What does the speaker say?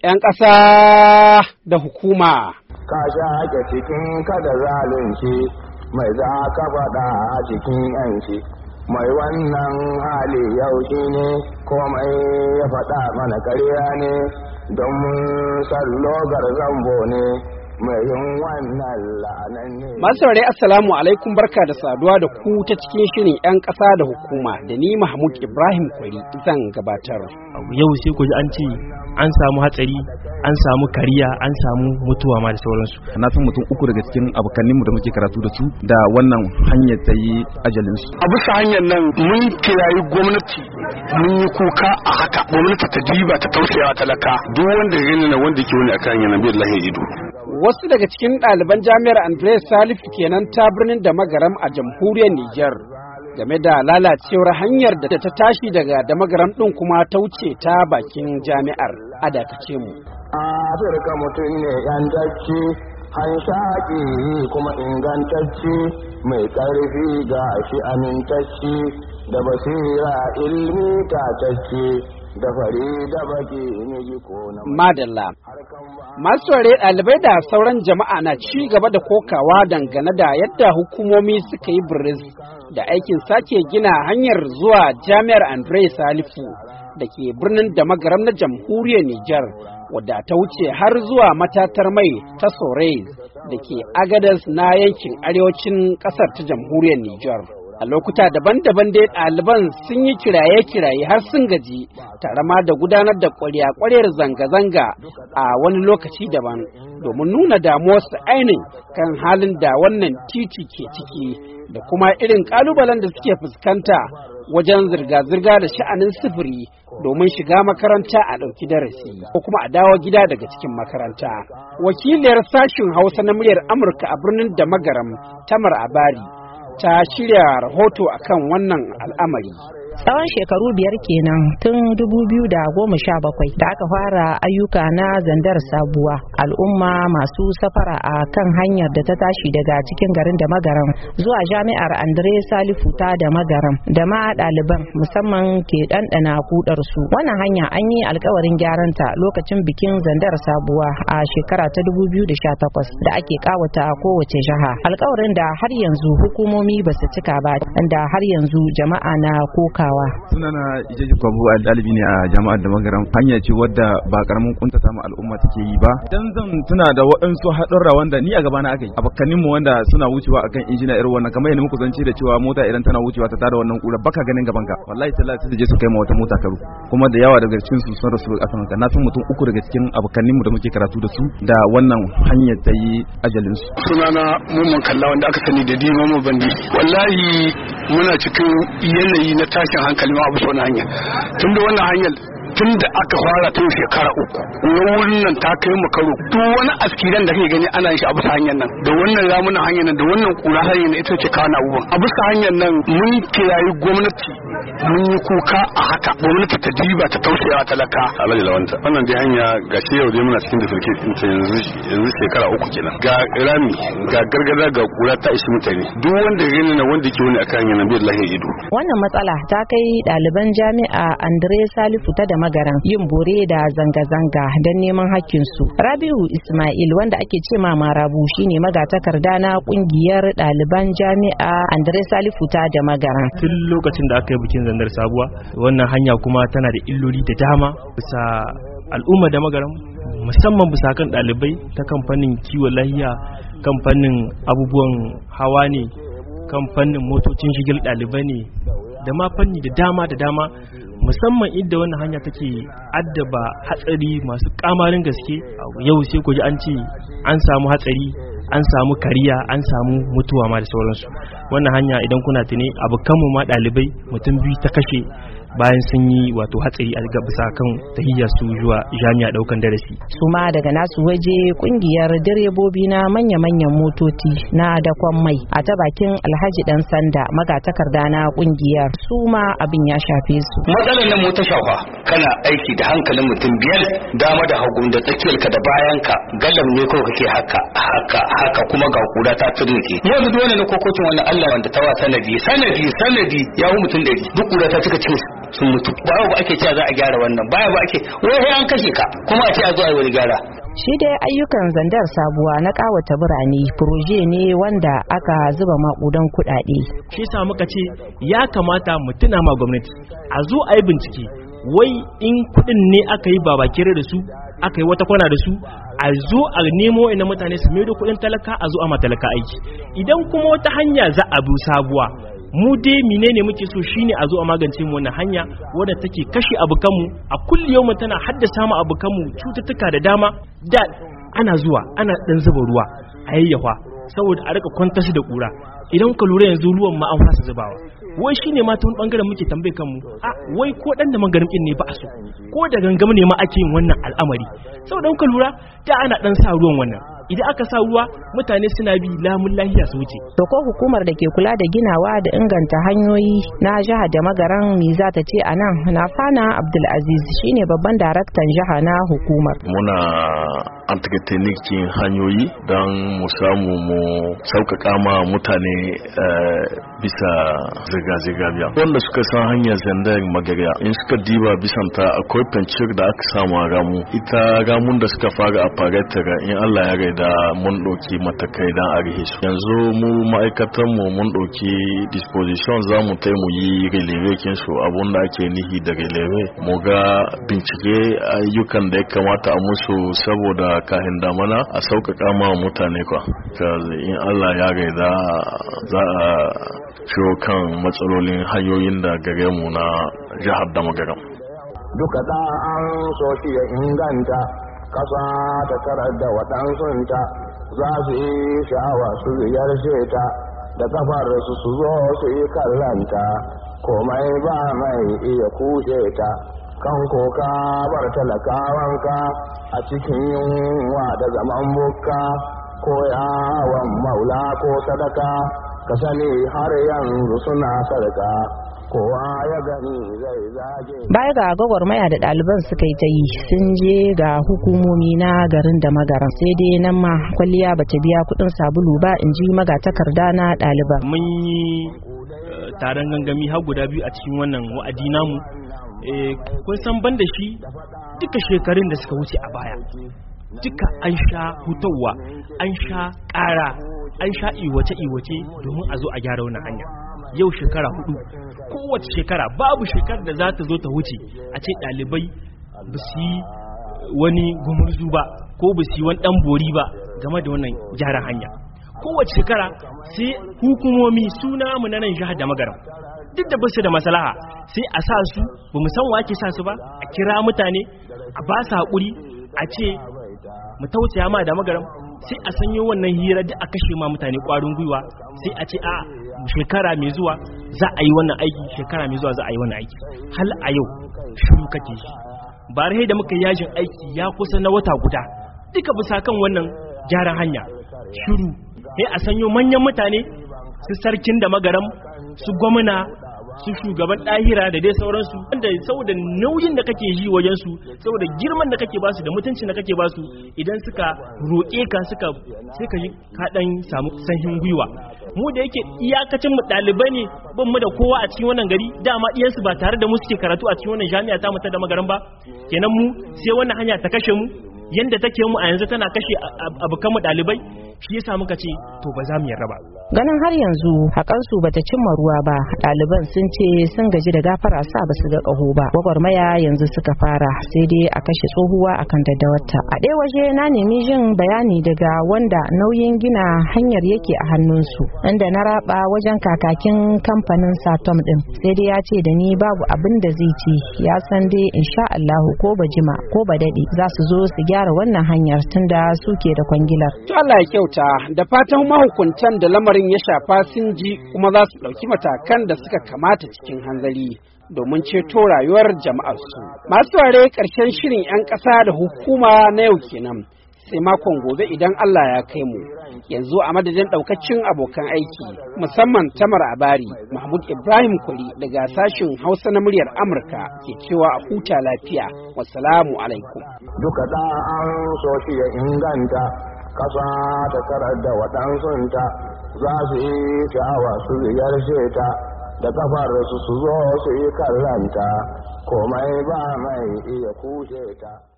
'yan ƙasa da hukuma. Ka shaƙe cikin kada zalunci mai za ka faɗa a cikin 'yanci. Mai wannan hali yau shi ne komai ya faɗa mana ƙarya ne don mun sallogar zambo ne. Masu saurari assalamu alaikum, barka da saduwa da ku ta cikin shirin 'yan ƙasa da hukuma da ni Mahmud Ibrahim Kwari zan gabatar. Yau sai ku ji an ce an samu hatsari, an samu kariya, an samu mutuwa ma da sauransu. Na san mutum uku daga cikin abokanninmu da muke karatu da su da wannan hanyar ta yi ajalinsu. A bisa hanyar nan mun kirayi gwamnati, mun yi kuka a haka, gwamnati ta diba ta tausayawa talaka duk wanda ya gani na wanda ke wani akan hanyar nan bai lahi ido. Wasu daga cikin ɗaliban jami'ar Andreas Salifu kenan ta birnin da Magaram a jamhuriyar Nijar game da lalacewar hanyar da ta tashi daga da Magaram ɗin kuma ta wuce ta bakin jami'ar. A dakace mu. Afirka mutum ne yantacce, hanshaƙi kuma ingantacce, mai ƙarfi ga shi amintacce, da basira ilmi tatacce, da fari da baki ne ko na madalla. Masu ware ɗalibai da sauran jama'a na ci gaba da kokawa dangane da yadda hukumomi suka yi biris da aikin sake gina hanyar zuwa jami'ar Andre Salifu da ke birnin da Magaram na jamhuriyar Nijar, wadda ta wuce har zuwa matatar mai ta Sorez da ke Agadas na yankin arewacin ƙasar ta jamhuriyar Nijar. A lokuta daban-daban dai ɗaliban sun yi kiraye-kiraye har sun gaji tare ma da gudanar da ƙwarya-ƙwaryar zanga-zanga a wani lokaci daban domin nuna damuwarsu ainihin kan halin da wannan titi ke ciki da kuma irin ƙalubalen da suke fuskanta wajen zirga-zirga da sha'anin sufuri domin shiga makaranta a ɗauki darasi ko kuma a dawo gida daga cikin makaranta. Wakiliyar sashen Hausa na muryar Amurka a birnin da Magaram, Tamar Abari, ta shirya rahoto akan wannan al'amari. Tsawon shekaru 5 kenan tun 2017 da aka fara ayyuka na zandar sabuwa, al'umma masu safara a kan hanyar da ta tashi daga cikin garin da Magaram zuwa jami'ar Andre Salifu ta da Magaram da ma ɗaliban musamman ke ɗanɗana kudar su. Wannan hanya an yi alkawarin gyaranta lokacin bikin zandar sabuwa a shekara ta 2018 da ake kawata kowace jiha, alkawarin da har yanzu hukumomi ba su cika ba, da har yanzu jama'a na koka. Sunana Ijeji Kwabu, ɗalibi ne a jami'ar da Magaram. Hanya ce wadda ba karamin kuntata ma al'umma take yi ba. Dan zan tuna da waɗansu haɗurra wanda ni a gabana aka yi. Abokanin mu wanda suna wucewa akan injina irin wannan, kamar yadda muku zance da cewa mota idan tana wucewa ta tada wannan kura baka ganin gaban ka. Wallahi tallahi sai je su kai ma wata mota karo. Kuma da yawa daga cikin su sun rasu a kan ka. Na san mutum uku daga cikin abokanin mu da muke karatu da su da wannan hanyar ta yi ajalin su. Sunana Mummun Kalla wanda aka sani da Dimo Bandi. Wallahi muna cikin yanayi na tashin hankali ma abu so na hanya tunda wannan hanyar tun da aka fara tun shekara 3 na wurin nan ta kai mu karo duk wani askiran da kake gani ana yin shi a bisa hanyar nan da wannan ramunan hanyar nan da wannan kura hanyar nan ita ce kawo abubuwan a bisa hanyar nan mun kirayi gwamnati, mun yi kuka a haka, gwamnati ta diba ta tausayawa talaka. Alhaji Lawanta, wannan dai hanya ga shi yau dai muna cikin da firke ta yanzu shekara 3 kenan, ga rami ga gargada ga kura ta ishi mutane duk wanda ya gani na wanda ke wani akan hanyar nan bai lahi ido. Wannan matsala ta kai ɗaliban jami'a Andre Salifu ta da Magaram yin bore da zanga-zanga don neman hakkinsu. Rabiu Ismail wanda ake ce ma Marabu shine magatakarda na kungiyar ɗaliban jami'a Andre Salifu ta da Magaram. Tun lokacin da aka yi bikin zandar sabuwa, wannan hanya kuma tana da illoli da dama bisa al'umma da Magaram, musamman bisa kan ɗalibai ta kamfanin kiwon lahiya, kamfanin abubuwan hawa ne, kamfanin motocin shigil ɗalibai ne, da ma fanni da dama musamman inda wannan hanya take addaba hatsari masu kamarin gaske. Yau sai ku ji an ce an samu hatsari, an samu kariya, an samu mutuwa ma da sauransu. Wannan hanya idan kuna tuni abokanmu ma ɗalibai mutum 2 ta kashe bayan sun yi wato hatsari a bisa kan tahiyya su zuwa jami'a daukan darasi. Su ma daga nasu waje kungiyar direbobi na manya-manyan motoci na dakon mai a ta bakin Alhaji Dan Sanda magatakarda na kungiyar, su ma abin ya shafe su. Matsalar nan mota shafa kana aiki da hankalin mutum 5 dama da hagu da tsakiyarka da bayanka galam ne ko kake haka kuma ga kura ta turke. Yanzu dole ne kokocin wannan Allah wanda ta wa sanadi ya hu mutum 100 duk kura ta cika cikin sun mutu. Ba yau ba ake cewa za a gyara wannan, ba yau ba ake wai an kashe ka kuma a ce a zo a yi wani gyara. Shi dai ayyukan Zandar Sabuwa na kawata birane proje ne wanda aka zuba makudan kuɗaɗe. Shi yasa muka ce ya kamata mu tuna ma gwamnati a zo a yi bincike, wai in kuɗin ne aka yi babakere da su, aka yi wata kwana da su, a zo a nemo ina mutane su maido kuɗin talaka, a zo a matalaka aiki. Idan kuma wata hanya za a bi sabuwa, mu dai menene muke so shine a zo a magance mu wannan hanya wadda take kashe abukanmu a kulli yau tana haddasa mu abukanmu cututtuka da dama. Da ana zuwa ana dan zuba ruwa a yayyafa saboda a rika kwantar da kura. Idan ka lura yanzu ruwan ma an fasa zubawa, wai shine ma ta wani bangaren muke tambaye kanmu, a wai ko dan da magarin ne ba a so, ko da gangam ne ma ake yin wannan al'amari. Saboda ka lura da ana dan sa ruwan wannan, idan aka sa ruwa mutane suna bi lamun lahiya su wuce. To ko hukumar da ke kula da ginawa da inganta hanyoyi na jihar da magaran me za ta ce a nan? Nafana Abdulaziz shine babban daraktan jiha na hukumar. Muna antagonikin hanyoyi don mu samu mu sauƙaƙa ma mutane bisa zirga-zirga biya. Wanda suka san hanyar Zandar Magariya in suka diba bisanta akwai fencir da aka samu a ramu. Ita ramun da suka fara a faretara in Allah ya da mun ɗauki matakai don a rihe su. Yanzu mu ma'aikatanmu mun ɗauki disposition za mu mu yi relevekin su, abun da ake nihi da releve mu ga bincike ayyukan da ya kamata a musu saboda kahin damana a sauƙaƙa ma mutane kwa. In Allah ya gaida za a ciwo kan matsalolin hanyoyin da gare mu na jihar da magaram. Duka da an so shi ya inganta kasa ta tarar da waɗansunta za su yi sha'awa su ziyarce ta da kafar su zo su yi kallanta komai ba mai iya kushe ta kan koka bar talakawanka a cikin yunwa da zaman bukka ko yawon maula ko sadaka ka sani har yanzu suna sarka. Baya ga gwagwarmaya da ɗaliban suka yi ta yi, sun je ga hukumomi na garin da magaran, sai dai nan ma kwalliya bata biya kuɗin sabulu ba, in ji magatakarda na ɗaliban. Mun yi taron gangami har guda biyu a cikin wannan wa'adi namu. Kun san ban da shi duka shekarun da suka wuce a baya, duka an sha hutawa, an sha ƙara, an sha iwace-iwace domin a zo a gyara wannan hanya. Yau shekara 4, kowace shekara babu shekarar da za ta zo ta wuce a ce ɗalibai ba su yi wani gumurzu ba ko ba su yi wani ɗan bori ba game da wannan gyaran hanya. Kowace shekara sai hukumomi suna mu na nan jihar da magaram, duk da basu da maslaha, sai a sa su, ba mu san wa ake sa su ba, a kira mutane a ba su haƙuri a ce mu tausaya ma da magaram, sai a sanyo wannan hira da a kashe ma mutane ƙwarin gwiwa, sai a ce a shekara mai zuwa za a yi wannan aiki, shekara mai zuwa za a yi wannan aiki. Hal a yau shiru kake shi. Ba rai da muka yajin aiki ya kusa na wata guda duka bisa kan wannan gyaran hanya, shiru. Sai a sanyo manyan mutane, su sarkin da magaram, su gwamna, su shugaban ɗahira da dai sauransu, wanda saboda nauyin da kake yi wajen su, saboda girman da kake basu da mutuncin da kake basu, idan suka roƙe ka sai ka yi kaɗan samu sanhin gwiwa. Mu da yake iyakacin mu ɗalibai ne, ban mu da kowa a cikin wannan gari, dama iyansu ba tare da mu suke karatu a cikin wannan jami'a ta mu ta da magaran ba, kenan mu sai wannan hanya ta kashe mu yanda take mu a yanzu tana kashe abukan mu ɗalibai. Shi yasa muka ce to ba za mu yarda ba. Ganin har yanzu haƙansu bata cimma ruwa ba, ɗaliban sun ce sun gaji da gafara sa ba su ga ƙaho ba. Gwagwarmaya yanzu suka fara, sai dai a kashe tsohuwa akan daddawarta. A ɗaya waje na nemi jin bayani daga wanda nauyin gina hanyar yake a hannunsu, inda na raba wajen kakakin kamfanin Satom din, sai dai ya ce da ni babu abin da zai ce, ya san dai insha Allah ko ba jima ko ba daɗe za su zo su gyara wannan hanyar tunda suke da kwangilar. To Allah ya kyauta, da fatan mahukuntan da lamarin ya shafa sun ji kuma za su ɗauki matakan da suka kamata cikin hanzari domin ceto rayuwar jama'arsu. Masu ware ƙarshen shirin 'yan ƙasa da hukuma na yau kenan, sai makon gobe idan Allah ya kai mu. Yanzu a madadin ɗaukacin abokan aiki, musamman Tamar Abari, Mahmud Ibrahim Kwari daga sashin Hausa na muryar Amurka ke cewa a huta lafiya. Wassalamu alaikum. Duka da an so shi ya inganta kasa ta tarar da waɗansunta za su yi sha'awa su ziyarce ta da kafar su zo su yi kallanta komai ba mai iya kushe ta.